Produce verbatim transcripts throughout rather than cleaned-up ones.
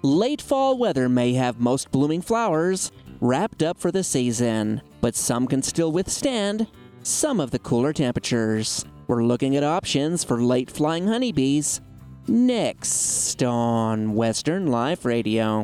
Late fall weather may have most blooming flowers wrapped up for the season, but some can still withstand some of the cooler temperatures. We're looking at options for late flying honeybees next on Western Life Radio.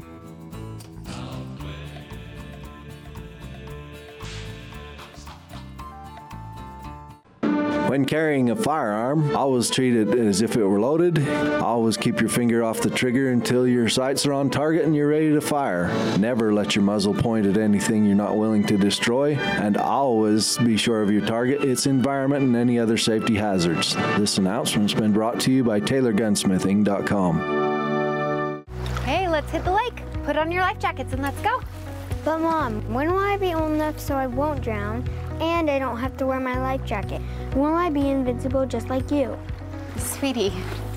When carrying a firearm, always treat it as if it were loaded. Always keep your finger off the trigger until your sights are on target and you're ready to fire. Never let your muzzle point at anything you're not willing to destroy. And always be sure of your target, its environment, and any other safety hazards. This announcement's been brought to you by Taylor Gunsmithing dot com. Hey, let's hit the lake. Put on your life jackets and let's go. But Mom, when will I be old enough so I won't drown and I don't have to wear my life jacket? Will I be invincible just like you? Sweetie,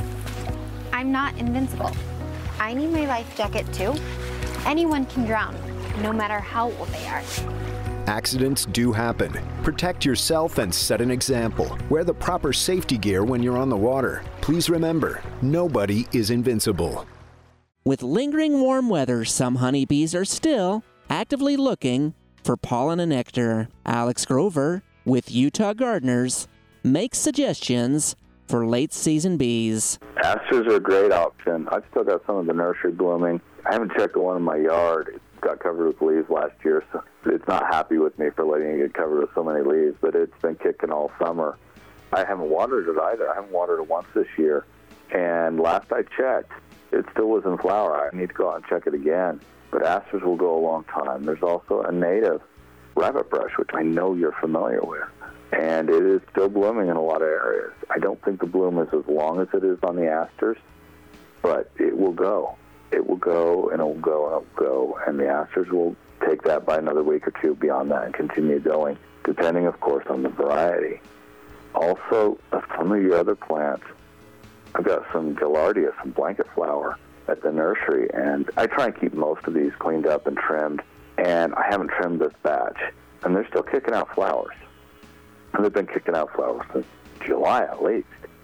I'm not invincible. I need my life jacket too. Anyone can drown, no matter how old they are. Accidents do happen. Protect yourself and set an example. Wear the proper safety gear when you're on the water. Please remember, nobody is invincible. With lingering warm weather, some honeybees are still actively looking for pollen and nectar. Alex Grover with Utah Gardeners makes suggestions for late season bees. Asters are a great option. I've still got some of the nursery blooming. I haven't checked the one in my yard. It got covered with leaves last year, so it's not happy with me for letting it get covered with so many leaves, but it's been kicking all summer. I haven't watered it either. I haven't watered it once this year. And last I checked, it still was in flower. I need to go out and check it again. But asters will go a long time. There's also a native rabbit brush, which I know you're familiar with. And it is still blooming in a lot of areas. I don't think the bloom is as long as it is on the asters, but it will go. It will go, and it will go, and it will go. And the asters will take that by another week or two beyond that and continue going, depending, of course, on the variety. Also, some of your other plants, I've got some Gaillardia, some blanket flower at the nursery, and I try and keep most of these cleaned up and trimmed, and I haven't trimmed this batch, and they're still kicking out flowers. And they've been kicking out flowers since July at least.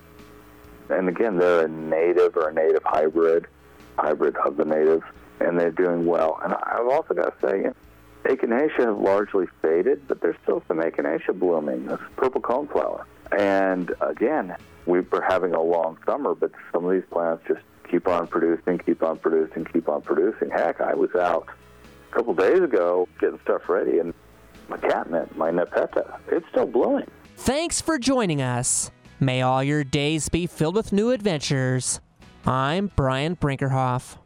And again, they're a native or a native hybrid, hybrid of the native, and they're doing well. And I've also got to say, Echinacea have largely faded, but there's still some Echinacea blooming, this purple coneflower. And again, we were having a long summer, but some of these plants just keep on producing, keep on producing, keep on producing. Heck, I was out a couple days ago getting stuff ready, and my catmint, my Nepeta, it's still blooming. Thanks for joining us. May all your days be filled with new adventures. I'm Brian Brinkerhoff.